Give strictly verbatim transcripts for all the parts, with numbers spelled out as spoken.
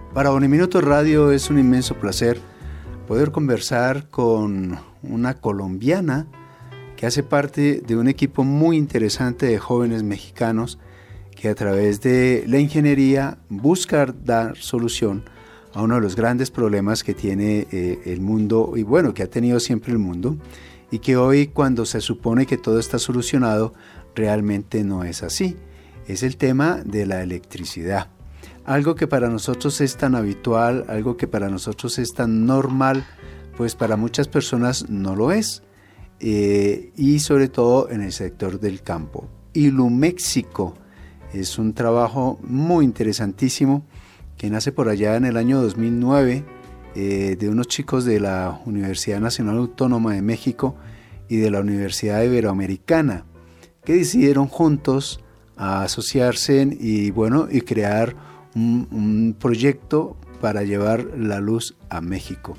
Para Uniminuto Radio es un inmenso placer poder conversar con una colombiana que hace parte de un equipo muy interesante de jóvenes mexicanos que a través de la ingeniería busca dar solución a uno de los grandes problemas que tiene eh, el mundo y bueno, que ha tenido siempre el mundo y que hoy cuando se supone que todo está solucionado realmente no es así. Es el tema de la electricidad. Algo que para nosotros es tan habitual, algo que para nosotros es tan normal, pues para muchas personas no lo es. Eh, y sobre todo en el sector del campo. Iluméxico es un trabajo muy interesantísimo que nace por allá en el año dos mil nueve eh, de unos chicos de la Universidad Nacional Autónoma de México y de la Universidad Iberoamericana que decidieron juntos a asociarse y, bueno, y crear un, un proyecto para llevar la luz a México.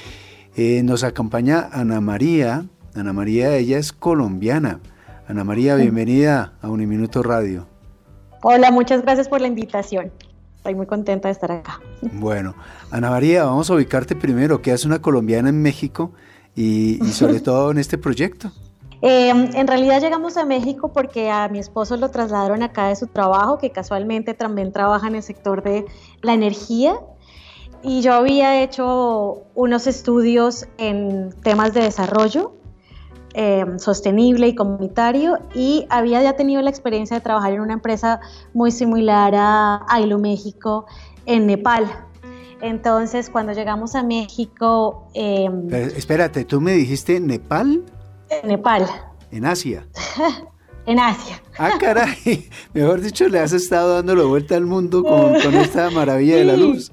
Eh, nos acompaña Ana María. Ana María, ella es colombiana. Ana María, bienvenida a Uniminuto Radio. Hola, muchas gracias por la invitación. Estoy muy contenta de estar acá. Bueno, Ana María, vamos a ubicarte primero. ¿Qué hace una colombiana en México y, y sobre todo en este proyecto? Eh, en realidad llegamos a México porque a mi esposo lo trasladaron acá de su trabajo, que casualmente también trabaja en el sector de la energía. Y yo había hecho unos estudios en temas de desarrollo Eh, sostenible y comunitario y había ya tenido la experiencia de trabajar en una empresa muy similar a, a Iluméxico en Nepal. Entonces cuando llegamos a México... Eh, Pero, espérate, ¿tú me dijiste Nepal? En Nepal. En Asia. En Asia. Ah, caray, mejor dicho, le has estado dando la vuelta al mundo con, con esta maravilla sí. de la luz.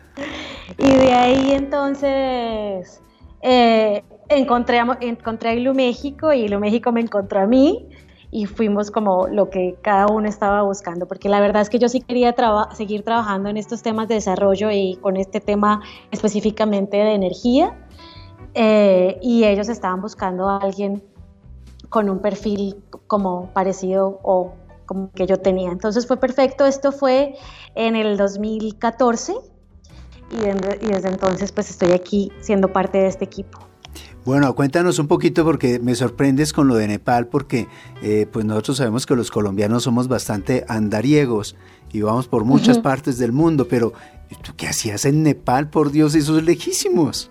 Y de ahí entonces... Eh, Encontré a, encontré a Iluméxico y Iluméxico me encontró a mí y fuimos como lo que cada uno estaba buscando, porque la verdad es que yo sí quería traba, seguir trabajando en estos temas de desarrollo y con este tema específicamente de energía eh, y ellos estaban buscando a alguien con un perfil como parecido o como que yo tenía. Entonces fue perfecto, esto fue en el dos mil catorce y, en, y desde entonces pues estoy aquí siendo parte de este equipo. Bueno, cuéntanos un poquito porque me sorprendes con lo de Nepal porque eh, pues nosotros sabemos que los colombianos somos bastante andariegos y vamos por muchas uh-huh. partes del mundo, pero ¿tú qué hacías en Nepal? Por Dios, esos lejísimos.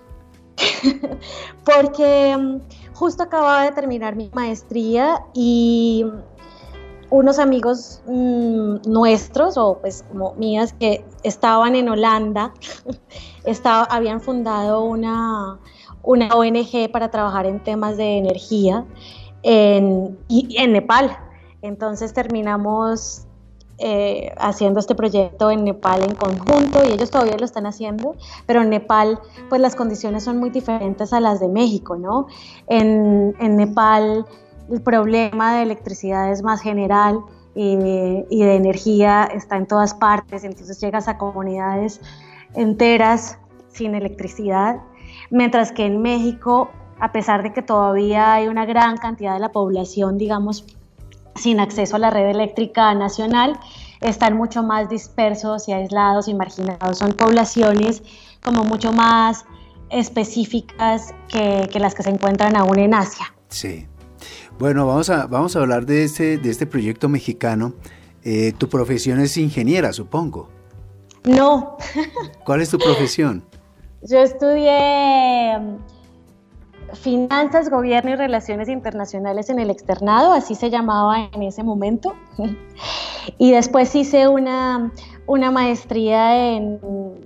Porque um, justo acababa de terminar mi maestría y unos amigos mmm, nuestros o pues como mías que estaban en Holanda estaba, habían fundado una... una O N G para trabajar en temas de energía en, y, en Nepal. Entonces terminamos eh, haciendo este proyecto en Nepal en conjunto y ellos todavía lo están haciendo, pero en Nepal pues las condiciones son muy diferentes a las de México, ¿no? En, en Nepal el problema de electricidad es más general y de, y de energía está en todas partes, entonces llegas a comunidades enteras sin electricidad. Mientras que en México, a pesar de que todavía hay una gran cantidad de la población, digamos, sin acceso a la red eléctrica nacional, están mucho más dispersos y aislados y marginados. Son poblaciones como mucho más específicas que, que las que se encuentran aún en Asia. Sí. Bueno, vamos a, vamos a hablar de este, de este proyecto mexicano. Eh, tu profesión es ingeniera, supongo. No. ¿Cuál es tu profesión? Yo estudié Finanzas, Gobierno y Relaciones Internacionales en el Externado, así se llamaba en ese momento. Y después hice una, una maestría en,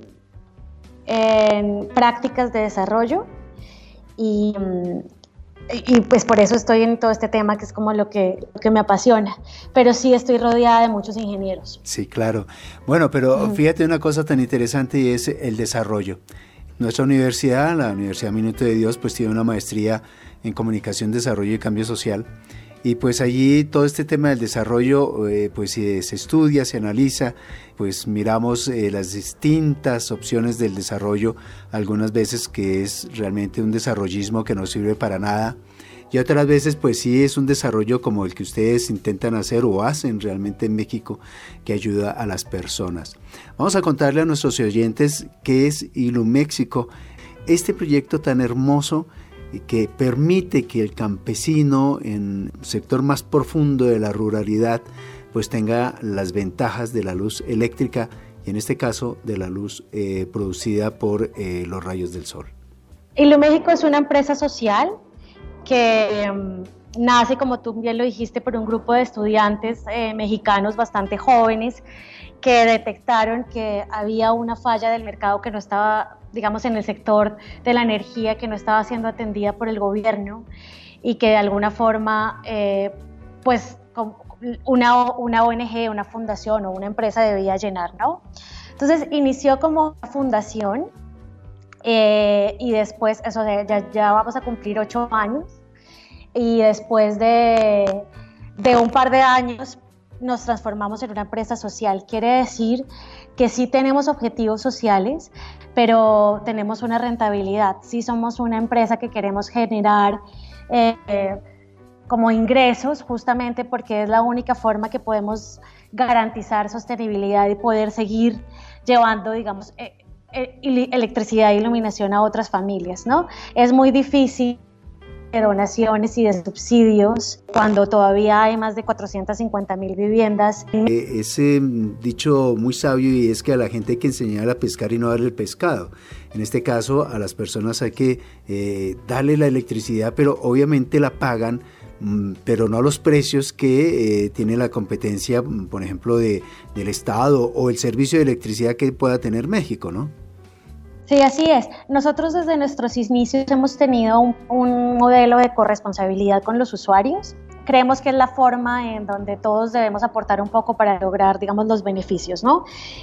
en Prácticas de Desarrollo y, y pues por eso estoy en todo este tema que es como lo que, lo que me apasiona. Pero sí estoy rodeada de muchos ingenieros. Sí, claro. Bueno, pero uh-huh. fíjate una cosa tan interesante y es el desarrollo. Nuestra universidad, la Universidad Minuto de Dios, pues tiene una maestría en Comunicación, Desarrollo y Cambio Social Y pues allí todo este tema del desarrollo, eh, pues si se estudia, se analiza, pues miramos eh, las distintas opciones del desarrollo, algunas veces que es realmente un desarrollismo que no sirve para nada, y otras veces pues sí es un desarrollo como el que ustedes intentan hacer o hacen realmente en México, que ayuda a las personas. Vamos a contarle a nuestros oyentes qué es Iluméxico, este proyecto tan hermoso que permite que el campesino en el sector más profundo de la ruralidad pues tenga las ventajas de la luz eléctrica y en este caso de la luz eh, producida por eh, los rayos del sol. Iluméxico es una empresa social que um, nace, como tú bien lo dijiste, por un grupo de estudiantes eh, mexicanos bastante jóvenes que detectaron que había una falla del mercado que no estaba, digamos, en el sector de la energía, que no estaba siendo atendida por el gobierno y que de alguna forma, eh, pues, una, una O N G, una fundación o una empresa debía llenar, ¿no? Entonces, inició como una fundación eh, y después, eso de, ya, ya vamos a cumplir ocho años y después de, de un par de años, nos transformamos en una empresa social. Quiere decir que sí tenemos objetivos sociales, pero tenemos una rentabilidad. Sí somos una empresa que queremos generar eh, como ingresos, justamente porque es la única forma que podemos garantizar sostenibilidad y poder seguir llevando, digamos, eh, eh, electricidad e iluminación a otras familias, ¿no? Es muy difícil de donaciones y de subsidios cuando todavía hay más de cuatrocientas cincuenta mil viviendas. Eh, ese dicho muy sabio y es que a la gente hay que enseñar a pescar y no darle el pescado. En este caso a las personas hay que eh, darle la electricidad, pero obviamente la pagan, mm, pero no a los precios que eh, tiene la competencia, por ejemplo, de, del Estado o el servicio de electricidad que pueda tener México, ¿no? Sí, así es. Nosotros desde nuestros inicios hemos tenido un, un modelo de corresponsabilidad con los usuarios. Creemos que es la forma en donde todos debemos aportar un poco para lograr, digamos, los beneficios, ¿no?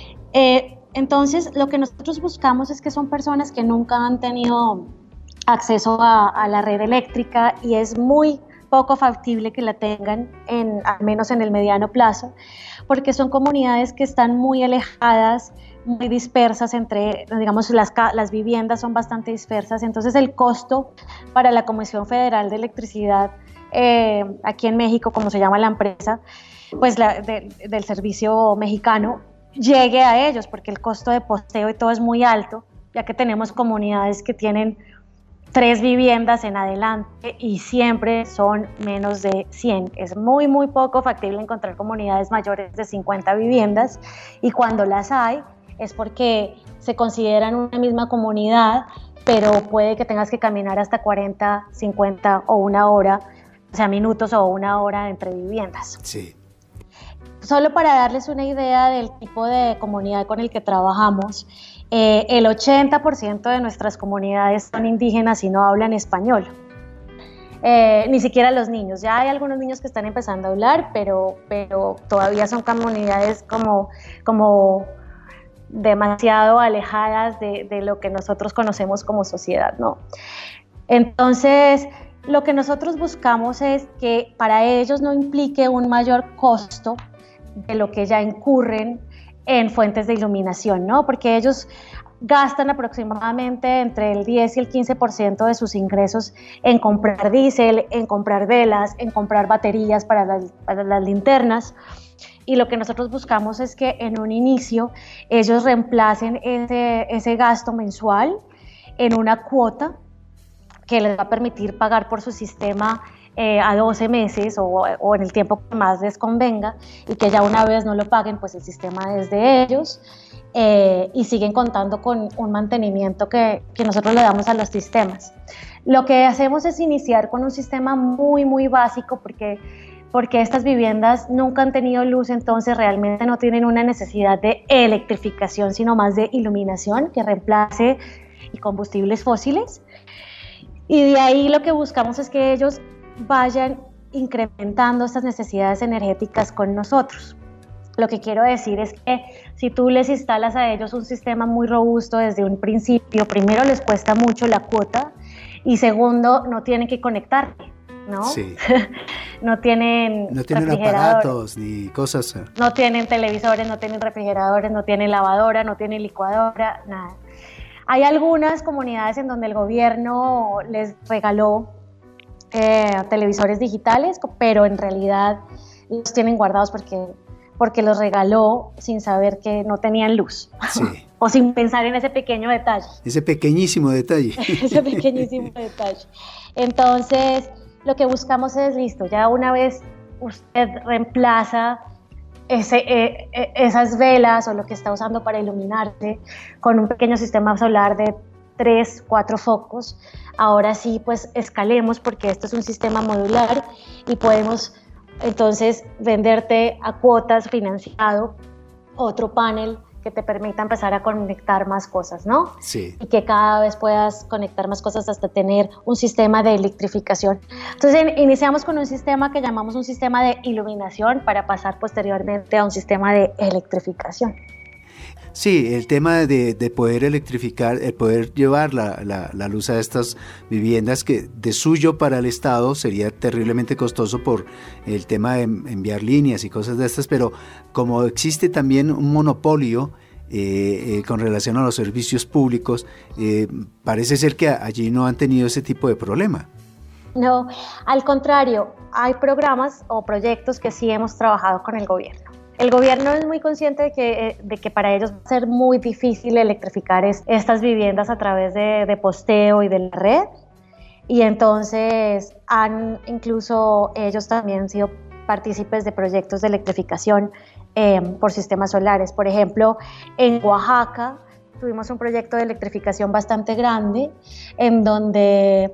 Eh, entonces, lo que nosotros buscamos es que son personas que nunca han tenido acceso a, a la red eléctrica y es muy poco factible que la tengan, en, al menos en el mediano plazo, porque son comunidades que están muy alejadas, muy dispersas entre, digamos, las, las viviendas son bastante dispersas, entonces el costo para la Comisión Federal de Electricidad, eh, aquí en México, como se llama la empresa, pues la, de, del servicio mexicano, llegue a ellos, porque el costo de posteo y todo es muy alto, ya que tenemos comunidades que tienen tres viviendas en adelante y siempre son menos de cien. Es muy, muy poco factible encontrar comunidades mayores de cincuenta viviendas y cuando las hay, es porque se consideran una misma comunidad, pero puede que tengas que caminar hasta cuarenta, cincuenta o una hora, o sea, minutos o una hora entre viviendas. Sí. Solo para darles una idea del tipo de comunidad con el que trabajamos, eh, el ochenta por ciento de nuestras comunidades son indígenas y no hablan español. Eh, ni siquiera los niños, ya hay algunos niños que están empezando a hablar, pero, pero todavía son comunidades como... como demasiado alejadas de, de lo que nosotros conocemos como sociedad, ¿no? Entonces, lo que nosotros buscamos es que para ellos no implique un mayor costo de lo que ya incurren en fuentes de iluminación, ¿no? Porque ellos gastan aproximadamente entre el diez y el quince por ciento de sus ingresos en comprar diésel, en comprar velas, en comprar baterías para las, para las linternas. Y lo que nosotros buscamos es que en un inicio ellos reemplacen ese, ese gasto mensual en una cuota que les va a permitir pagar por su sistema eh, a doce meses o, o en el tiempo que más les convenga y que ya una vez no lo paguen, pues el sistema es de ellos eh, y siguen contando con un mantenimiento que, que nosotros le damos a los sistemas. Lo que hacemos es iniciar con un sistema muy, muy básico porque porque estas viviendas nunca han tenido luz, entonces realmente no tienen una necesidad de electrificación, sino más de iluminación que reemplace combustibles fósiles. Y de ahí lo que buscamos es que ellos vayan incrementando estas necesidades energéticas con nosotros. Lo que quiero decir es que si tú les instalas a ellos un sistema muy robusto desde un principio, primero les cuesta mucho la cuota y segundo, no tienen que conectarse. ¿no? Sí. No tienen No tienen aparatos ni cosas. No tienen televisores, no tienen refrigeradores, no tienen lavadora, no tienen licuadora, nada. Hay algunas comunidades en donde el gobierno les regaló eh, televisores digitales, pero en realidad los tienen guardados porque, porque los regaló sin saber que no tenían luz. Sí. O sin pensar en ese pequeño detalle. Ese pequeñísimo detalle. Ese pequeñísimo detalle. Entonces, lo que buscamos es, listo, ya una vez usted reemplaza ese, eh, eh, esas velas o lo que está usando para iluminarse con un pequeño sistema solar de tres, cuatro focos, ahora sí, pues escalemos, porque esto es un sistema modular y podemos entonces venderte a cuotas financiado otro panel que te permita empezar a conectar más cosas, ¿no? Sí. Y que cada vez puedas conectar más cosas hasta tener un sistema de electrificación. Entonces iniciamos con un sistema que llamamos un sistema de iluminación para pasar posteriormente a un sistema de electrificación. Sí, el tema de, de poder electrificar, el poder llevar la, la, la luz a estas viviendas que de suyo para el Estado sería terriblemente costoso por el tema de enviar líneas y cosas de estas, pero como existe también un monopolio eh, eh, con relación a los servicios públicos, eh, parece ser que allí no han tenido ese tipo de problema. No, al contrario, hay programas o proyectos que sí hemos trabajado con el gobierno. El gobierno es muy consciente de que, de que para ellos va a ser muy difícil electrificar es, estas viviendas a través de, de posteo y de la red, y entonces han incluso ellos también sido partícipes de proyectos de electrificación eh, por sistemas solares. Por ejemplo, en Oaxaca tuvimos un proyecto de electrificación bastante grande en donde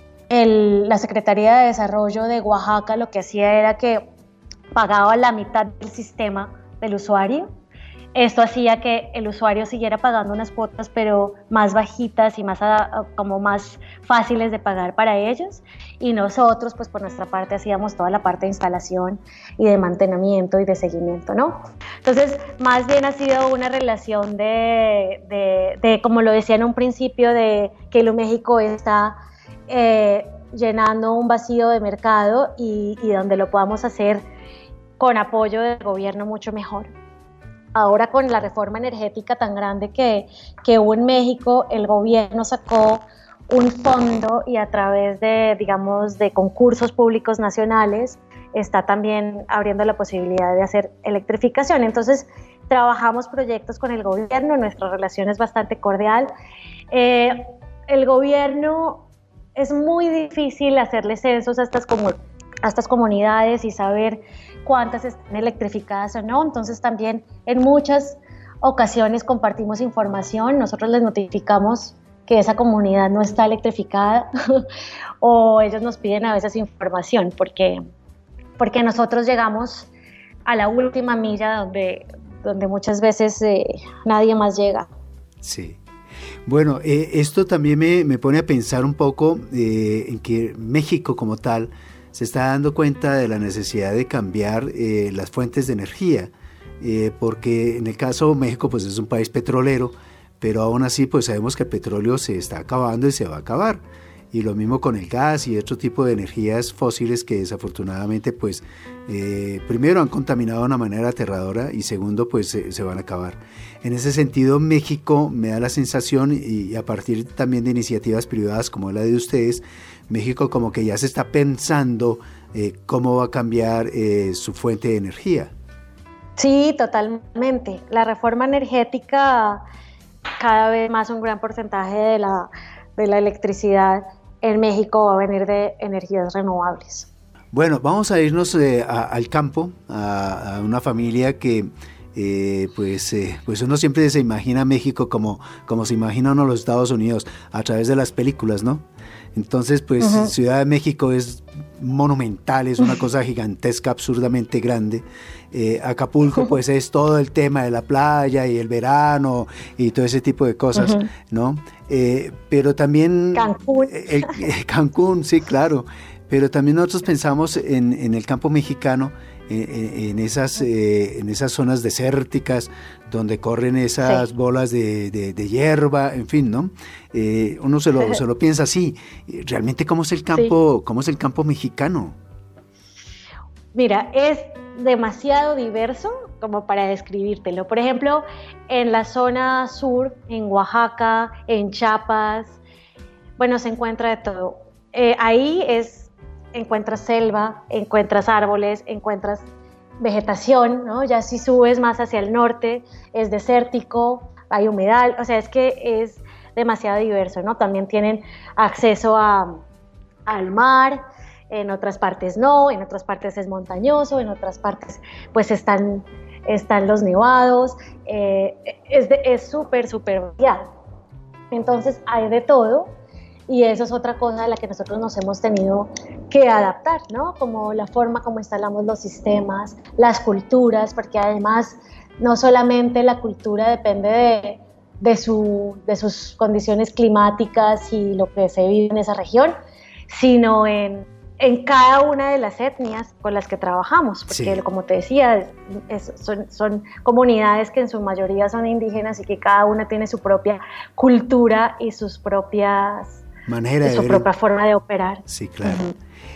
el, la Secretaría de Desarrollo de Oaxaca lo que hacía era que pagaba la mitad del sistema del usuario. Esto hacía que el usuario siguiera pagando unas cuotas, pero más bajitas y más, como más fáciles de pagar para ellos. Y nosotros, pues por nuestra parte, hacíamos toda la parte de instalación y de mantenimiento y de seguimiento, ¿no? Entonces, más bien ha sido una relación de, de, de como lo decía en un principio, de que Iluméxico está eh, llenando un vacío de mercado y, y donde lo podamos hacer con apoyo del gobierno mucho mejor. Ahora con la reforma energética tan grande que, que hubo en México, el gobierno sacó un fondo y a través de, digamos, de concursos públicos nacionales está también abriendo la posibilidad de hacer electrificación. Entonces trabajamos proyectos con el gobierno, nuestra relación es bastante cordial. Eh, el gobierno es muy difícil hacerle censos a estas, comu- a estas comunidades y saber cuántas están electrificadas o no, entonces también en muchas ocasiones compartimos información, nosotros les notificamos que esa comunidad no está electrificada o ellos nos piden a veces información porque, porque nosotros llegamos a la última milla donde, donde muchas veces eh, nadie más llega. Sí. Bueno, eh, esto también me, me pone a pensar un poco eh, en que México como tal se está dando cuenta de la necesidad de cambiar eh, las fuentes de energía, eh, porque en el caso de México pues es un país petrolero, pero aún así pues sabemos que el petróleo se está acabando y se va a acabar, y lo mismo con el gas y otro tipo de energías fósiles que desafortunadamente pues eh, primero han contaminado de una manera aterradora y segundo pues se, se van a acabar. En ese sentido México me da la sensación, y a partir también de iniciativas privadas como la de ustedes, México como que ya se está pensando eh, cómo va a cambiar eh, su fuente de energía. Sí, totalmente. La reforma energética, cada vez más un gran porcentaje de la, de la electricidad en México va a venir de energías renovables. Bueno, vamos a irnos eh, a, al campo, a, a una familia que eh, pues, eh, pues uno siempre se imagina México como, como se imagina uno los Estados Unidos a través de las películas, ¿no? Entonces, pues uh-huh. Ciudad de México es monumental, es una cosa gigantesca, absurdamente grande. Eh, Acapulco, uh-huh. pues es todo el tema de la playa y el verano y todo ese tipo de cosas, uh-huh. ¿no? Eh, pero también... Cancún. El, el, Cancún, sí, claro. Pero también nosotros pensamos en, en el campo mexicano, en, en, esas, eh, en esas zonas desérticas donde corren esas sí. bolas de, de, de hierba, en fin, ¿no? Eh, uno se lo, se lo piensa así. Realmente, ¿cómo es el campo, sí. cómo es el campo mexicano? Mira, es demasiado diverso como para describírtelo. Por ejemplo, en la zona sur, en Oaxaca, en Chiapas, bueno, se encuentra de todo. Eh, ahí es, encuentras selva, encuentras árboles, encuentras vegetación, ¿no? Ya si subes más hacia el norte, es desértico, hay humedal, o sea, es que es demasiado diverso, ¿no? También tienen acceso a, al mar, en otras partes no, en otras partes es montañoso, en otras partes pues están, están los nevados, eh, es súper, súper variado. Entonces hay de todo y eso es otra cosa a la que nosotros nos hemos tenido que adaptar, ¿no? Como la forma como instalamos los sistemas, las culturas, porque además no solamente la cultura depende de, de, su, de sus condiciones climáticas y lo que se vive en esa región, sino en en cada una de las etnias con las que trabajamos, porque sí. como te decía, es, son, son comunidades que en su mayoría son indígenas y que cada una tiene su propia cultura y sus propias manera de su ver propia forma de operar. Sí, claro. Uh-huh.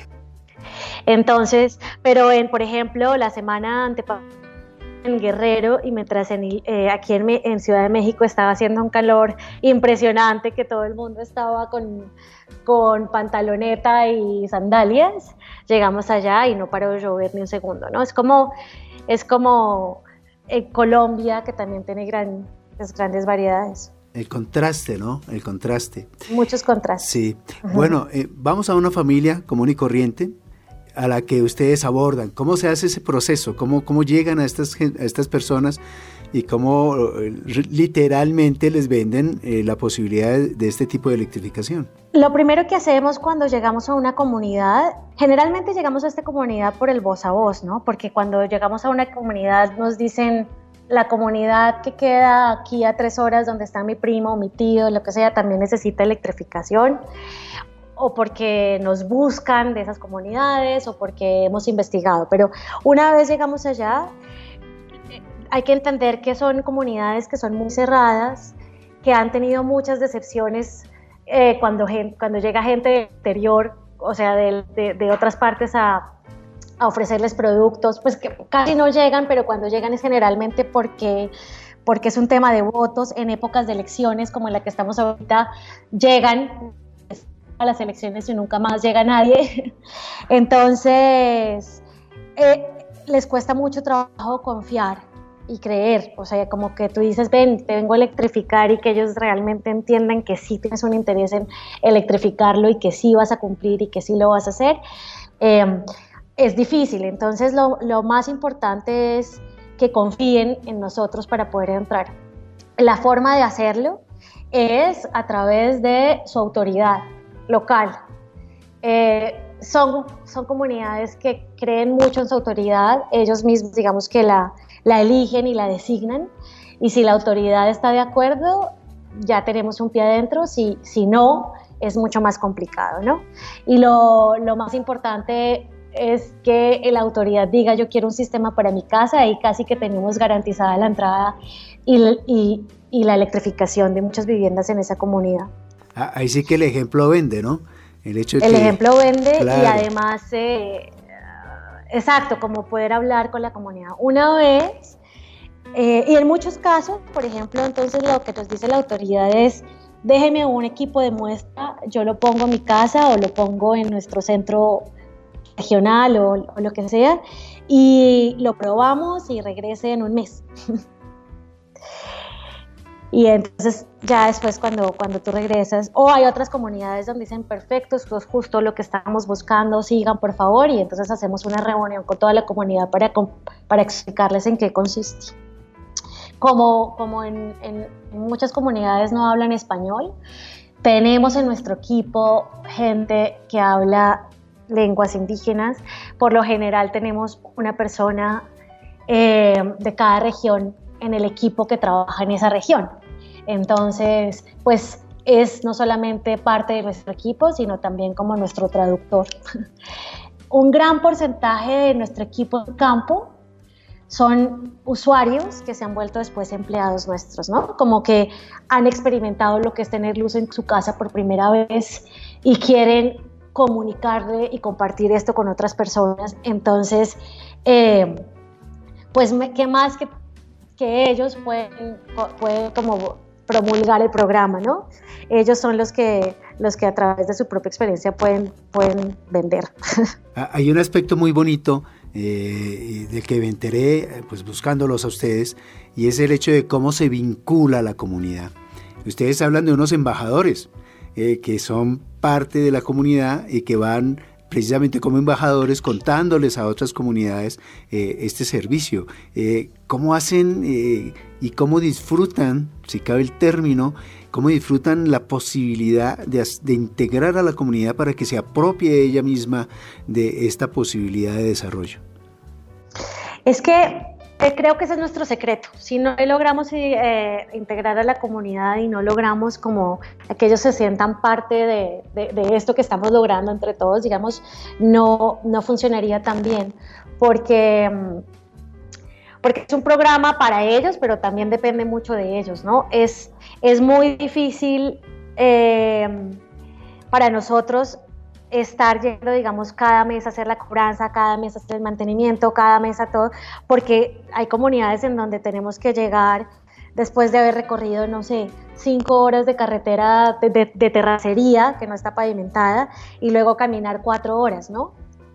Entonces, pero en, por ejemplo, la semana antepasada en Guerrero y mientras en, eh, aquí en, en Ciudad de México estaba haciendo un calor impresionante que todo el mundo estaba con, con pantaloneta y sandalias, llegamos allá y no paró de llover ni un segundo, ¿no? Es como, es como en Colombia, que también tiene gran, pues, grandes variedades. El contraste, ¿no? El contraste. Muchos contrastes. Sí. Uh-huh. Bueno, eh, vamos a una familia común y corriente a la que ustedes abordan. ¿Cómo se hace ese proceso? ¿Cómo, cómo llegan a estas, a estas personas y cómo eh, literalmente les venden eh, la posibilidad de, de este tipo de electrificación? Lo primero que hacemos cuando llegamos a una comunidad, generalmente llegamos a esta comunidad por el voz a voz, ¿no? Porque cuando llegamos a una comunidad nos dicen, la comunidad que queda aquí a tres horas donde está mi primo, mi tío, lo que sea, también necesita electrificación, o porque nos buscan de esas comunidades o porque hemos investigado. Pero una vez llegamos allá, hay que entender que son comunidades que son muy cerradas, que han tenido muchas decepciones eh, cuando, cuando llega gente del exterior, o sea, de, de, de otras partes a, a ofrecerles productos, pues que casi no llegan, pero cuando llegan es generalmente porque... porque es un tema de votos en épocas de elecciones como en la que estamos ahorita, llegan a las elecciones y nunca más llega nadie. Entonces, eh, les cuesta mucho trabajo confiar y creer, o sea, como que tú dices, ven, te vengo a electrificar y que ellos realmente entiendan que sí tienes un interés en electrificarlo y que sí vas a cumplir y que sí lo vas a hacer. Eh, es difícil, entonces lo, lo más importante es que confíen en nosotros para poder entrar. La forma de hacerlo es a través de su autoridad local. Eh, son, son comunidades que creen mucho en su autoridad, ellos mismos digamos que la, la eligen y la designan, y si la autoridad está de acuerdo, ya tenemos un pie adentro, si, si no, es mucho más complicado, ¿no? Y lo, lo más importante es que la autoridad diga yo quiero un sistema para mi casa, y casi que tenemos garantizada la entrada y, y, y la electrificación de muchas viviendas en esa comunidad. Ah, ahí sí que el ejemplo vende, ¿no? El hecho de el que, ejemplo vende, claro. Y además, eh, exacto, como poder hablar con la comunidad. Una vez, eh, y en muchos casos, por ejemplo, entonces lo que nos dice la autoridad es, déjeme un equipo de muestra, yo lo pongo en mi casa o lo pongo en nuestro centro regional o, o lo que sea, y lo probamos y regrese en un mes. Y entonces ya después cuando, cuando tú regresas, o hay otras comunidades donde dicen perfecto, esto es justo lo que estamos buscando, sigan por favor, y entonces hacemos una reunión con toda la comunidad para, para explicarles en qué consiste. Como, como en, en, en muchas comunidades no hablan español, tenemos en nuestro equipo gente que habla lenguas indígenas. Por lo general tenemos una persona eh, de cada región en el equipo que trabaja en esa región. Entonces, pues es no solamente parte de nuestro equipo, sino también como nuestro traductor. un gran porcentaje de nuestro equipo de campo son usuarios que se han vuelto después empleados nuestros, ¿no? Como que han experimentado lo que es tener luz en su casa por primera vez y quieren comunicarle y compartir esto con otras personas. Entonces, eh, pues, ¿qué más que, que ellos pueden, pueden como promulgar el programa, ¿no? Ellos son los que, los que a través de su propia experiencia pueden, pueden vender. Hay un aspecto muy bonito eh, del que me enteré pues buscándolos a ustedes, y es el hecho de cómo se vincula la comunidad. Ustedes hablan de unos embajadores eh, que son parte de la comunidad y que van precisamente como embajadores contándoles a otras comunidades eh, este servicio. Eh, ¿Cómo hacen eh, y cómo disfrutan, si cabe el término, cómo disfrutan la posibilidad de, de integrar a la comunidad para que se apropie ella misma de esta posibilidad de desarrollo? Es que creo que ese es nuestro secreto. Si no logramos eh, integrar a la comunidad y no logramos como que ellos se sientan parte de, de, de esto que estamos logrando entre todos, digamos, no, no funcionaría tan bien, porque, porque es un programa para ellos, pero también depende mucho de ellos, ¿no? Es, es muy difícil eh, para nosotros estar yendo, digamos, cada mes a hacer la cobranza, cada mes a hacer el mantenimiento, cada mes a todo, porque hay comunidades en donde tenemos que llegar después de haber recorrido, no sé, cinco horas de carretera de, de, de terracería que no está pavimentada y luego caminar cuatro horas, ¿no?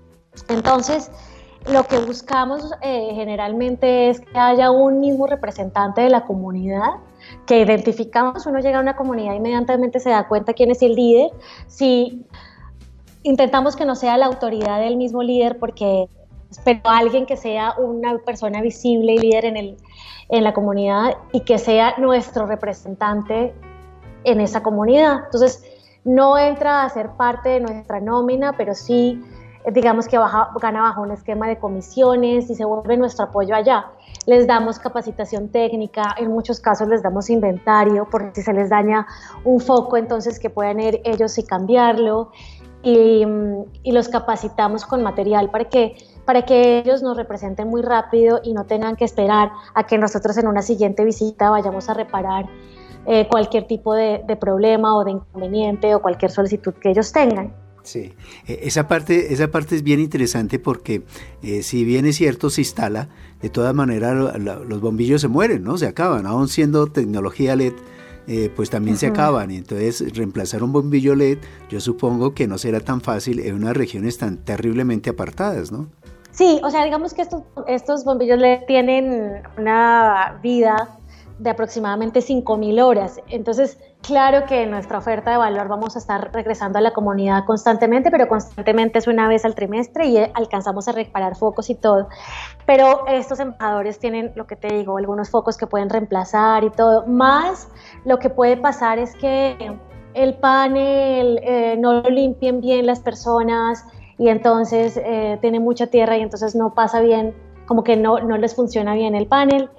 Entonces, lo que buscamos eh, generalmente es que haya un mismo representante de la comunidad, que identificamos. Uno llega a una comunidad, inmediatamente se da cuenta quién es el líder. Si intentamos que no sea la autoridad del mismo líder, porque pero alguien que sea una persona visible y líder en, el, en la comunidad y que sea nuestro representante en esa comunidad. Entonces, no entra a ser parte de nuestra nómina, pero sí, digamos que baja, gana bajo un esquema de comisiones y se vuelve nuestro apoyo allá. Les damos capacitación técnica, en muchos casos les damos inventario, por si se les daña un foco, entonces que puedan ir ellos y cambiarlo. Y, y los capacitamos con material para que, para que ellos nos representen muy rápido y no tengan que esperar a que nosotros en una siguiente visita vayamos a reparar eh, cualquier tipo de, de problema o de inconveniente o cualquier solicitud que ellos tengan. Sí, esa parte, esa parte es bien interesante porque eh, si bien es cierto se instala, de todas maneras lo, lo, los bombillos se mueren, ¿no? Se acaban, aún siendo tecnología L E D. Eh, pues también uh-huh. se acaban, entonces reemplazar un bombillo L E D yo supongo que no será tan fácil en unas regiones tan terriblemente apartadas, ¿no? Sí, o sea, digamos que estos, estos bombillos L E D tienen una vida de aproximadamente cinco mil horas, entonces claro que en nuestra oferta de valor vamos a estar regresando a la comunidad constantemente, pero constantemente es una vez al trimestre y alcanzamos a reparar focos y todo, pero estos embajadores tienen, lo que te digo, algunos focos que pueden reemplazar y todo, más lo que puede pasar es que el panel eh, no lo limpien bien las personas y entonces eh, tiene mucha tierra y entonces no pasa bien, como que no, no les funciona bien el panel,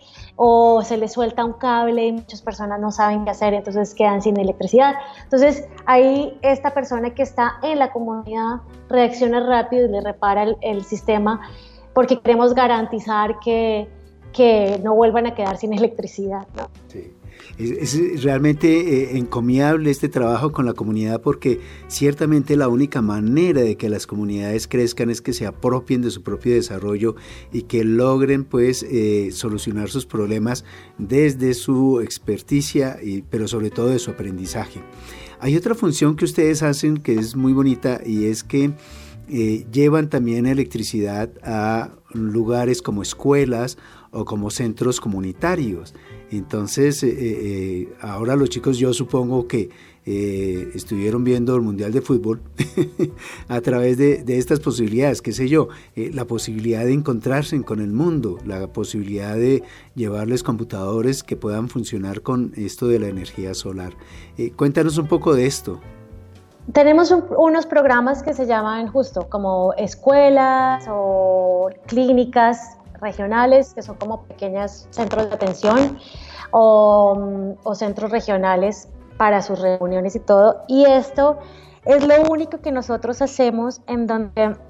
o se les suelta un cable y muchas personas no saben qué hacer, entonces quedan sin electricidad. Entonces ahí esta persona que está en la comunidad reacciona rápido y le repara el, el sistema, porque queremos garantizar que, que no vuelvan a quedar sin electricidad, ¿no? Sí. Es, es realmente eh, encomiable este trabajo con la comunidad, porque ciertamente la única manera de que las comunidades crezcan es que se apropien de su propio desarrollo y que logren pues eh, solucionar sus problemas desde su experticia, y, pero sobre todo de su aprendizaje. Hay otra función que ustedes hacen que es muy bonita, y es que eh, llevan también electricidad a lugares como escuelas o como centros comunitarios. Entonces, eh, eh, ahora los chicos, yo supongo que eh, estuvieron viendo el Mundial de Fútbol a través de, de estas posibilidades, qué sé yo, eh, la posibilidad de encontrarse con el mundo, la posibilidad de llevarles computadores que puedan funcionar con esto de la energía solar. Eh, cuéntanos un poco de esto. Tenemos un, unos programas que se llaman justo como escuelas o clínicas regionales, que son como pequeños centros de atención o, o centros regionales para sus reuniones y todo. Y esto es lo único que nosotros hacemos en donde